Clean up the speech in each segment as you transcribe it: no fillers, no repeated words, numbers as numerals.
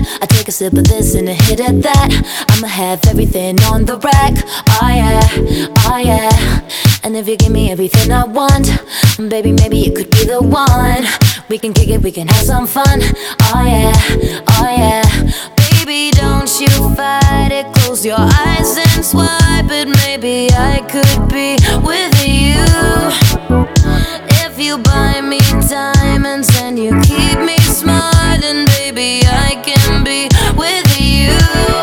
I take a sip of this and a hit of that. I'ma have everything on the rack. Oh yeah, oh yeah. And if you give me everything I want, baby, maybe you could be the one. We can kick it, we can have some fun. Oh yeah, oh yeah. Baby, don't you fight it. Close your eyes and swipe it. Maybe I could be with you. If you buy me diamonds and you keep me smiling, baby, I can be with you.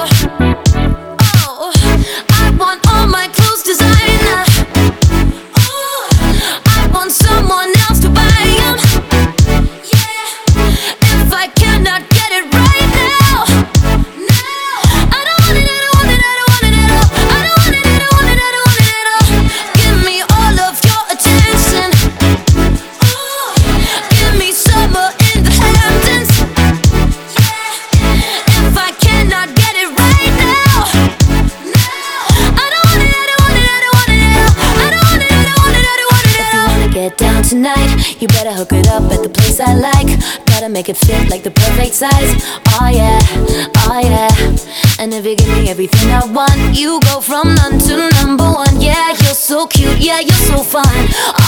Oh, I want all my clothes designer. Oh, I want someone else to buy them. Yeah, if I cannot get it right now, no, I don't want it, I don't want it, I don't want it at all. I don't want it, I don't want it, I don't want it at all. Give me all of your attention. Oh, give me summer in the Hamptons. Yeah, if I cannot get it right now, no, I don't want it, I don't want it, I don't want it at all. I don't want it, I don't want it, I don't want it at all. If you wanna get down tonight, you better hook it up at the place I like. Gotta make it fit like the perfect size. Oh yeah, oh yeah. And if you give me everything I want, you go from none to number one. Yeah, you're so cute, yeah, you're so fine.